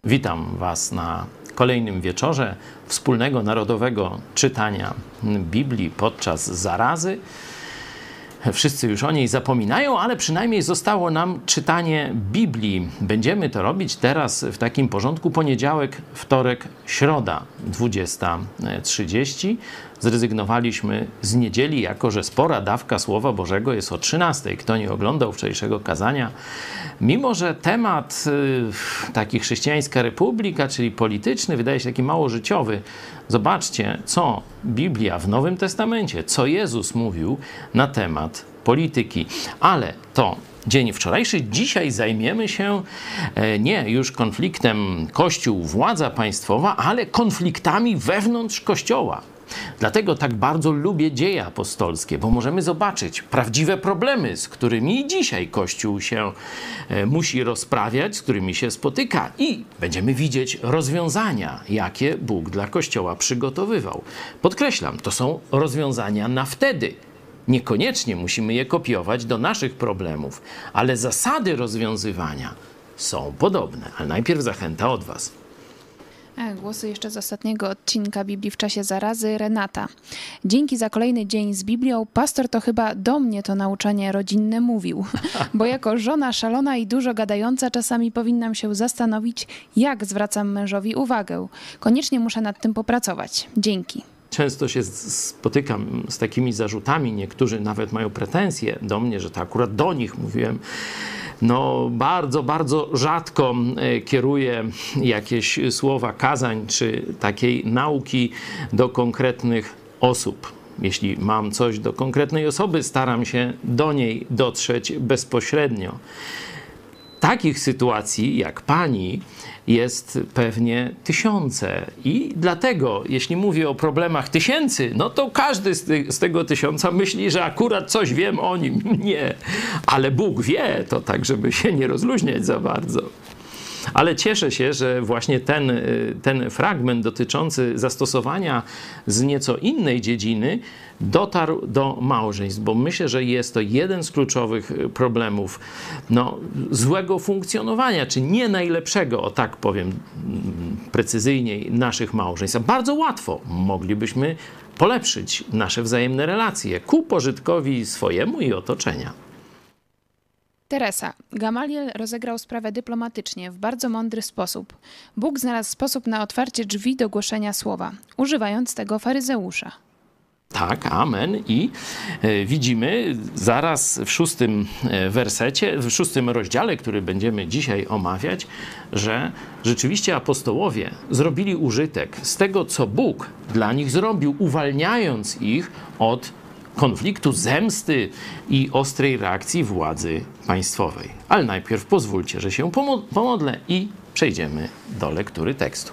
Witam Was na kolejnym wieczorze wspólnego narodowego czytania Biblii podczas zarazy. Wszyscy już o niej zapominają, ale przynajmniej zostało nam czytanie Biblii. Będziemy to robić teraz w takim porządku: poniedziałek, wtorek, środa, 20:30. Zrezygnowaliśmy z niedzieli, jako że spora dawka Słowa Bożego jest o 13:00. Kto nie oglądał wczorajszego kazania, mimo że temat taki chrześcijańska republika, czyli polityczny, wydaje się taki mało życiowy, zobaczcie, co Biblia w Nowym Testamencie, co Jezus mówił na temat polityki. Ale to dzień wczorajszy. Dzisiaj zajmiemy się nie już konfliktem Kościół-władza państwowa, ale konfliktami wewnątrz Kościoła. Dlatego tak bardzo lubię dzieje apostolskie, bo możemy zobaczyć prawdziwe problemy, z którymi dzisiaj Kościół się musi rozprawiać, z którymi się spotyka, i będziemy widzieć rozwiązania, jakie Bóg dla Kościoła przygotowywał. Podkreślam, to są rozwiązania na wtedy. Niekoniecznie musimy je kopiować do naszych problemów, ale zasady rozwiązywania są podobne. Ale najpierw zachęta od Was. Głosy jeszcze z ostatniego odcinka Biblii w czasie zarazy. Renata. Dzięki za kolejny dzień z Biblią. Pastor to chyba do mnie to nauczanie rodzinne mówił, bo jako żona szalona i dużo gadająca czasami powinnam się zastanowić, jak zwracam mężowi uwagę. Koniecznie muszę nad tym popracować. Dzięki. Często się spotykam z takimi zarzutami. Niektórzy nawet mają pretensje do mnie, że to akurat do nich mówiłem. No, bardzo, bardzo rzadko kieruję jakieś słowa kazań czy takiej nauki do konkretnych osób. Jeśli mam coś do konkretnej osoby, staram się do niej dotrzeć bezpośrednio. Takich sytuacji jak pani jest pewnie tysiące, i dlatego, jeśli mówię o problemach tysięcy, no to każdy z tego 1000 myśli, że akurat coś wiem o nim. Nie, ale Bóg wie, to tak, żeby się nie rozluźniać za bardzo. Ale cieszę się, że właśnie ten fragment dotyczący zastosowania z nieco innej dziedziny dotarł do małżeństw, bo myślę, że jest to jeden z kluczowych problemów złego funkcjonowania, czy nie najlepszego, o tak powiem precyzyjniej, naszych małżeństw. A bardzo łatwo moglibyśmy polepszyć nasze wzajemne relacje ku pożytkowi swojemu i otoczenia. Teresa. Gamaliel rozegrał sprawę dyplomatycznie, w bardzo mądry sposób. Bóg znalazł sposób na otwarcie drzwi do głoszenia słowa, używając tego faryzeusza. Tak, amen. I widzimy zaraz w 6. wersecie, w 6. rozdziale, który będziemy dzisiaj omawiać, że rzeczywiście apostołowie zrobili użytek z tego, co Bóg dla nich zrobił, uwalniając ich od konfliktu, zemsty i ostrej reakcji władzy państwowej. Ale najpierw pozwólcie, że się pomodlę i przejdziemy do lektury tekstu.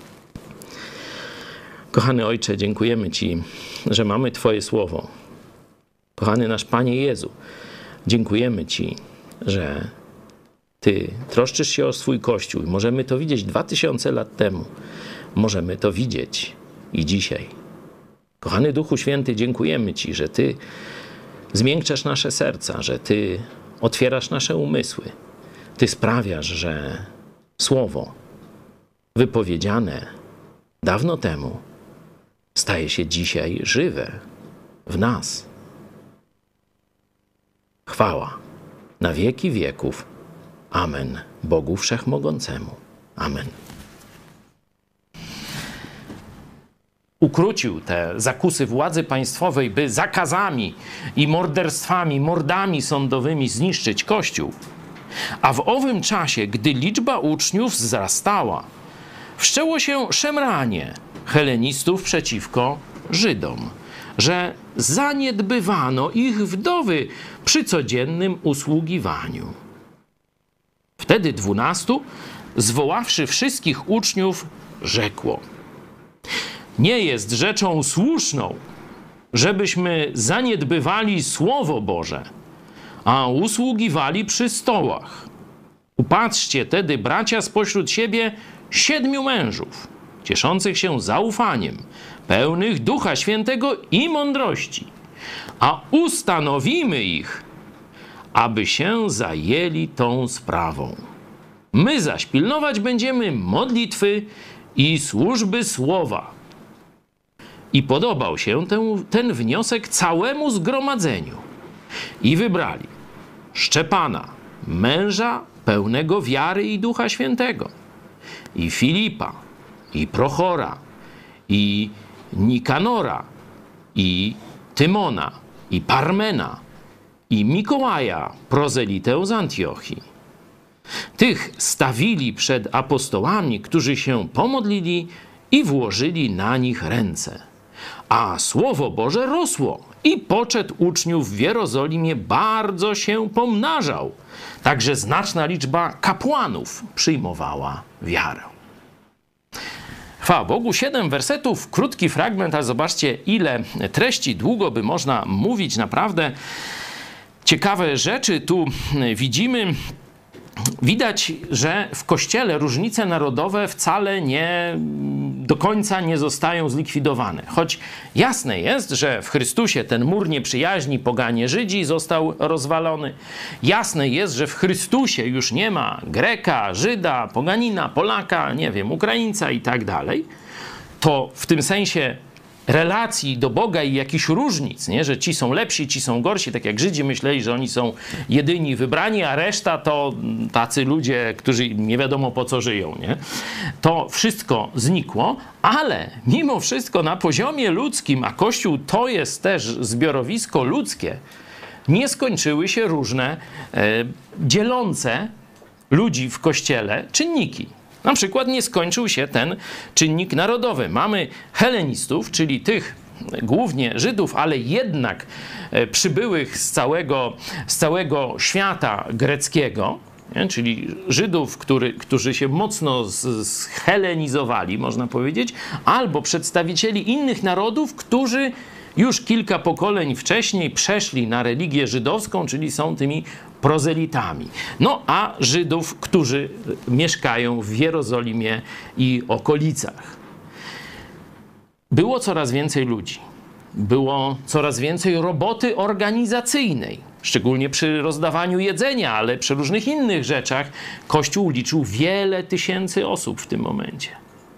Kochany Ojcze, dziękujemy Ci, że mamy Twoje słowo. Kochany nasz Panie Jezu, dziękujemy Ci, że Ty troszczysz się o swój Kościół. Możemy to widzieć 2000 lat temu. Możemy to widzieć i dzisiaj. Kochany Duchu Święty, dziękujemy Ci, że Ty zmiękczasz nasze serca, że Ty otwierasz nasze umysły. Ty sprawiasz, że słowo wypowiedziane dawno temu staje się dzisiaj żywe w nas. Chwała na wieki wieków. Amen. Bogu Wszechmogącemu. Amen. Ukrócił te zakusy władzy państwowej, by zakazami i morderstwami, mordami sądowymi zniszczyć Kościół. A w owym czasie, gdy liczba uczniów wzrastała, wszczęło się szemranie helenistów przeciwko Żydom, że zaniedbywano ich wdowy przy codziennym usługiwaniu. Wtedy 12, zwoławszy wszystkich uczniów, rzekło: nie jest rzeczą słuszną, żebyśmy zaniedbywali Słowo Boże, a usługiwali przy stołach. Upatrzcie tedy, bracia, spośród siebie 7 mężów, cieszących się zaufaniem, pełnych Ducha Świętego i mądrości, a ustanowimy ich, aby się zajęli tą sprawą. My zaś pilnować będziemy modlitwy i służby słowa. I podobał się ten wniosek całemu zgromadzeniu. I wybrali Szczepana, męża pełnego wiary i Ducha Świętego, i Filipa, i Prochora, i Nikanora, i Tymona, i Parmena, i Mikołaja, prozelitę z Antiochii. Tych stawili przed apostołami, którzy się pomodlili i włożyli na nich ręce. A Słowo Boże rosło i poczet uczniów w Jerozolimie bardzo się pomnażał. Także znaczna liczba kapłanów przyjmowała wiarę. Chwała Bogu, 7 wersetów, krótki fragment, ale zobaczcie, ile treści, długo by można mówić, naprawdę ciekawe rzeczy tu widzimy. Widać, że w Kościele różnice narodowe wcale nie do końca nie zostają zlikwidowane. Choć jasne jest, że w Chrystusie ten mur nieprzyjaźni poganie Żydzi został rozwalony. Jasne jest, że w Chrystusie już nie ma Greka, Żyda, poganina, Polaka, nie wiem, Ukraińca i tak dalej. To w tym sensie relacji do Boga i jakichś różnic, nie? Że ci są lepsi, ci są gorsi, tak jak Żydzi myśleli, że oni są jedyni wybrani, a reszta to tacy ludzie, którzy nie wiadomo po co żyją. Nie? To wszystko znikło, ale mimo wszystko na poziomie ludzkim, a Kościół to jest też zbiorowisko ludzkie, nie skończyły się różne dzielące ludzi w Kościele czynniki. Na przykład nie skończył się ten czynnik narodowy. Mamy helenistów, czyli tych głównie Żydów, ale jednak przybyłych z całego świata greckiego, nie? Czyli Żydów, którzy się mocno zhelenizowali, można powiedzieć, albo przedstawicieli innych narodów, którzy już kilka pokoleń wcześniej przeszli na religię żydowską, czyli są tymi prozelitami. No a Żydów, którzy mieszkają w Jerozolimie i okolicach. Było coraz więcej ludzi. Było coraz więcej roboty organizacyjnej. Szczególnie przy rozdawaniu jedzenia, ale przy różnych innych rzeczach Kościół liczył wiele tysięcy osób w tym momencie.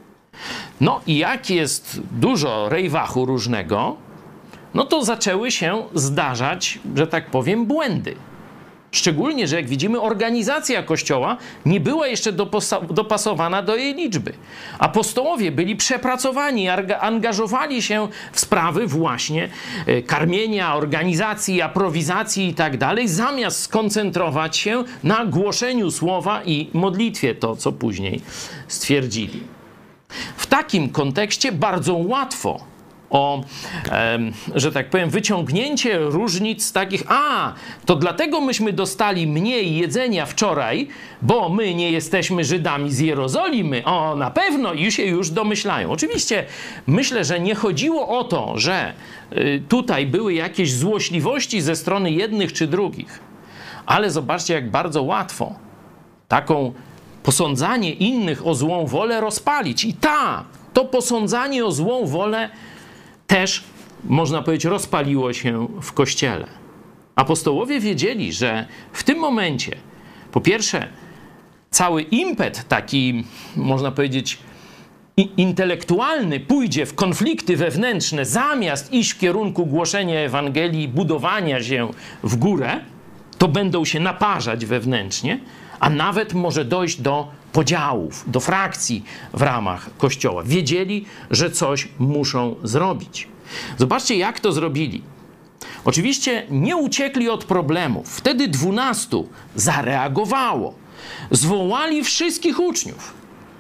No i jak jest dużo rejwachu różnego, no to zaczęły się zdarzać, że tak powiem, błędy. Szczególnie, że jak widzimy, organizacja Kościoła nie była jeszcze dopasowana do jej liczby. Apostołowie byli przepracowani, angażowali się w sprawy właśnie karmienia, organizacji, aprowizacji i tak dalej, zamiast skoncentrować się na głoszeniu słowa i modlitwie, to co później stwierdzili. W takim kontekście bardzo łatwo o, że tak powiem, wyciągnięcie różnic takich, to dlatego myśmy dostali mniej jedzenia wczoraj, bo my nie jesteśmy Żydami z Jerozolimy. O, na pewno i się już domyślają. Oczywiście myślę, że nie chodziło o to, że tutaj były jakieś złośliwości ze strony jednych czy drugich, ale zobaczcie, jak bardzo łatwo taką posądzanie innych o złą wolę rozpalić. I to posądzanie o złą wolę też, można powiedzieć, rozpaliło się w Kościele. Apostołowie wiedzieli, że w tym momencie, po pierwsze, cały impet taki, można powiedzieć, intelektualny pójdzie w konflikty wewnętrzne, zamiast iść w kierunku głoszenia Ewangelii, budowania się w górę, to będą się naparzać wewnętrznie, a nawet może dojść do podziałów, do frakcji w ramach Kościoła. Wiedzieli, że coś muszą zrobić. Zobaczcie, jak to zrobili. Oczywiście nie uciekli od problemów. Wtedy 12 zareagowało. Zwołali wszystkich uczniów.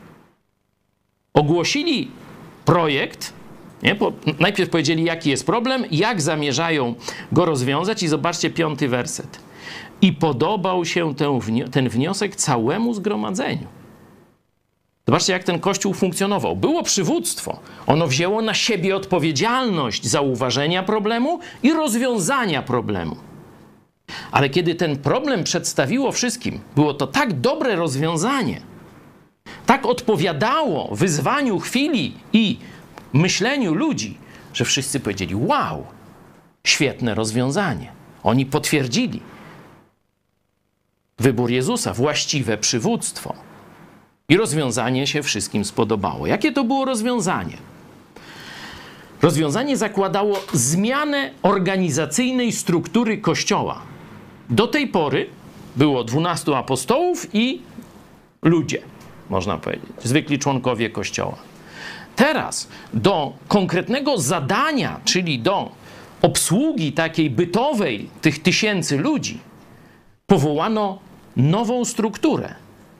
Ogłosili projekt. Najpierw powiedzieli, jaki jest problem, jak zamierzają go rozwiązać i zobaczcie 5 werset. I podobał się ten wniosek całemu zgromadzeniu. Zobaczcie, jak ten Kościół funkcjonował. Było przywództwo. Ono wzięło na siebie odpowiedzialność zauważenia problemu i rozwiązania problemu. Ale kiedy ten problem przedstawiło wszystkim, było to tak dobre rozwiązanie, tak odpowiadało wyzwaniu chwili i myśleniu ludzi, że wszyscy powiedzieli, wow, świetne rozwiązanie. Oni potwierdzili wybór Jezusa, właściwe przywództwo. I rozwiązanie się wszystkim spodobało. Jakie to było rozwiązanie? Rozwiązanie zakładało zmianę organizacyjnej struktury Kościoła. Do tej pory było 12 apostołów i ludzie, można powiedzieć, zwykli członkowie Kościoła. Teraz do konkretnego zadania, czyli do obsługi takiej bytowej tych tysięcy ludzi, powołano nową strukturę.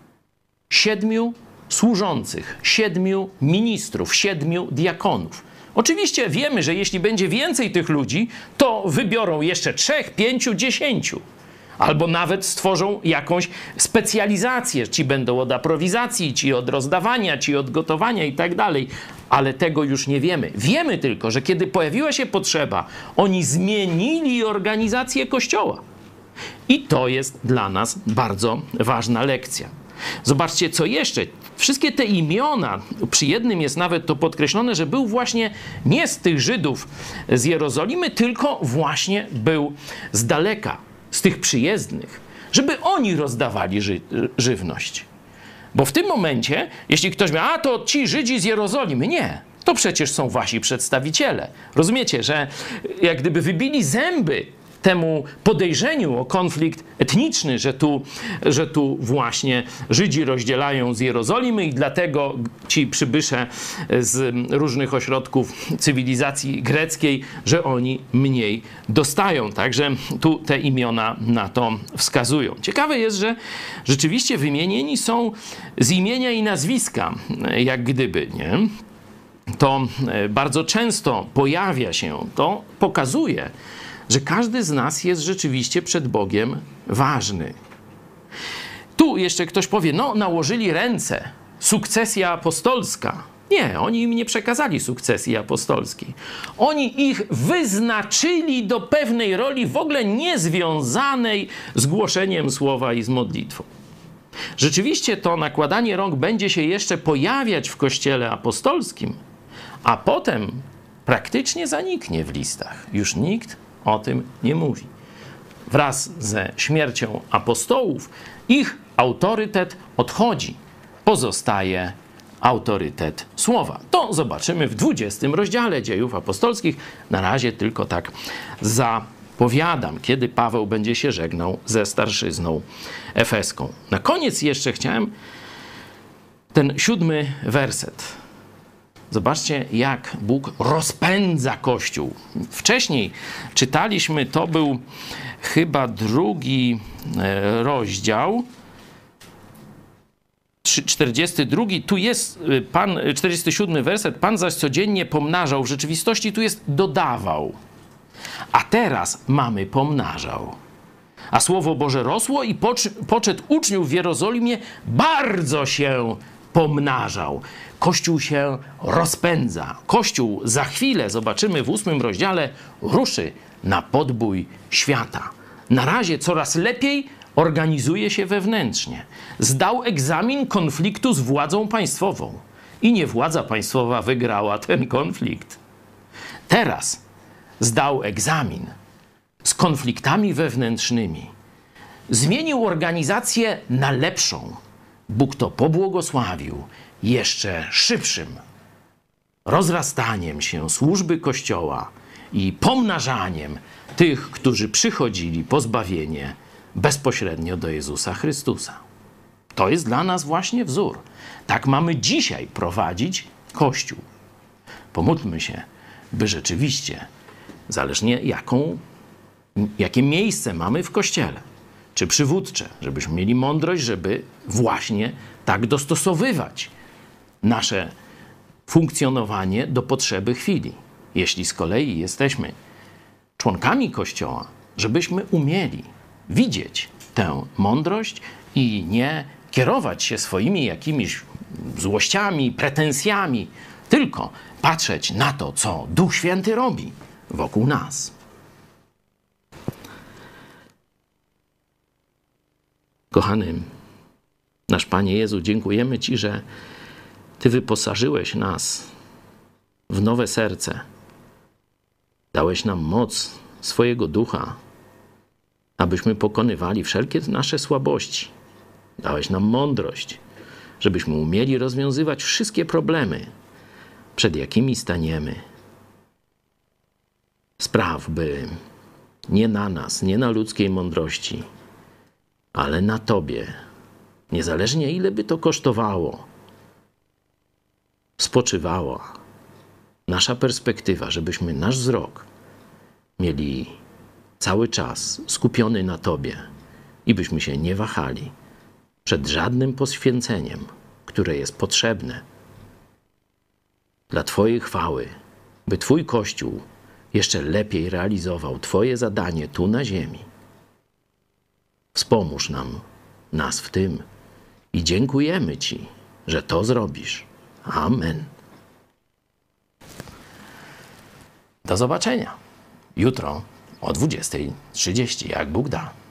7 służących, 7 ministrów, 7 diakonów. Oczywiście wiemy, że jeśli będzie więcej tych ludzi, to wybiorą jeszcze 3, 5, 10. Albo nawet stworzą jakąś specjalizację. Ci będą od aprowizacji, ci od rozdawania, ci od gotowania i tak dalej. Ale tego już nie wiemy. Wiemy tylko, że kiedy pojawiła się potrzeba, oni zmienili organizację Kościoła. I to jest dla nas bardzo ważna lekcja. Zobaczcie, co jeszcze. Wszystkie te imiona, przy jednym jest nawet to podkreślone, że był właśnie nie z tych Żydów z Jerozolimy, tylko właśnie był z daleka, z tych przyjezdnych, żeby oni rozdawali żywność. Bo w tym momencie, jeśli ktoś miał, a to ci Żydzi z Jerozolimy, nie, to przecież są wasi przedstawiciele. Rozumiecie, że jak gdyby wybili zęby temu podejrzeniu o konflikt etniczny, że tu właśnie Żydzi rozdzielają z Jerozolimy i dlatego ci przybysze z różnych ośrodków cywilizacji greckiej, że oni mniej dostają. Także tu te imiona na to wskazują. Ciekawe jest, że rzeczywiście wymienieni są z imienia i nazwiska, jak gdyby, nie? To bardzo często pojawia się, to pokazuje, że każdy z nas jest rzeczywiście przed Bogiem ważny. Tu jeszcze ktoś powie, no nałożyli ręce, sukcesja apostolska. Nie, oni im nie przekazali sukcesji apostolskiej. Oni ich wyznaczyli do pewnej roli w ogóle niezwiązanej z głoszeniem słowa i z modlitwą. Rzeczywiście to nakładanie rąk będzie się jeszcze pojawiać w Kościele apostolskim, a potem praktycznie zaniknie w listach. Już nikt o tym nie mówi. Wraz ze śmiercią apostołów ich autorytet odchodzi. Pozostaje autorytet słowa. To zobaczymy w 20 rozdziale Dziejów Apostolskich. Na razie tylko tak zapowiadam, kiedy Paweł będzie się żegnał ze starszyzną efeską. Na koniec jeszcze chciałem ten 7 werset. Zobaczcie, jak Bóg rozpędza Kościół. Wcześniej czytaliśmy, to był chyba 2 rozdział, 42. Tu jest 47 werset. Pan zaś codziennie pomnażał. W rzeczywistości tu jest dodawał. A teraz mamy pomnażał. A Słowo Boże rosło i poczet uczniów w Jerozolimie bardzo się pomnażał. Kościół się rozpędza. Kościół za chwilę, zobaczymy w 8 rozdziale, ruszy na podbój świata. Na razie coraz lepiej organizuje się wewnętrznie. Zdał egzamin konfliktu z władzą państwową. I nie władza państwowa wygrała ten konflikt. Teraz zdał egzamin z konfliktami wewnętrznymi. Zmienił organizację na lepszą. Bóg to pobłogosławił jeszcze szybszym rozrastaniem się służby Kościoła i pomnażaniem tych, którzy przychodzili po zbawienie bezpośrednio do Jezusa Chrystusa. To jest dla nas właśnie wzór. Tak mamy dzisiaj prowadzić Kościół. Pomódlmy się, by rzeczywiście, zależnie jakie miejsce mamy w Kościele, czy przywódcze, żebyśmy mieli mądrość, żeby właśnie tak dostosowywać nasze funkcjonowanie do potrzeby chwili. Jeśli z kolei jesteśmy członkami Kościoła, żebyśmy umieli widzieć tę mądrość i nie kierować się swoimi jakimiś złościami, pretensjami, tylko patrzeć na to, co Duch Święty robi wokół nas. Kochany nasz Panie Jezu, dziękujemy Ci, że Ty wyposażyłeś nas w nowe serce. Dałeś nam moc swojego Ducha, abyśmy pokonywali wszelkie nasze słabości. Dałeś nam mądrość, żebyśmy umieli rozwiązywać wszystkie problemy, przed jakimi staniemy. Spraw, by nie na nas, nie na ludzkiej mądrości, ale na Tobie, niezależnie ile by to kosztowało, spoczywała nasza perspektywa, żebyśmy nasz wzrok mieli cały czas skupiony na Tobie i byśmy się nie wahali przed żadnym poświęceniem, które jest potrzebne dla Twojej chwały, by Twój Kościół jeszcze lepiej realizował Twoje zadanie tu na ziemi. Wspomóż nas w tym i dziękujemy Ci, że to zrobisz. Amen. Do zobaczenia jutro o 20:30, jak Bóg da.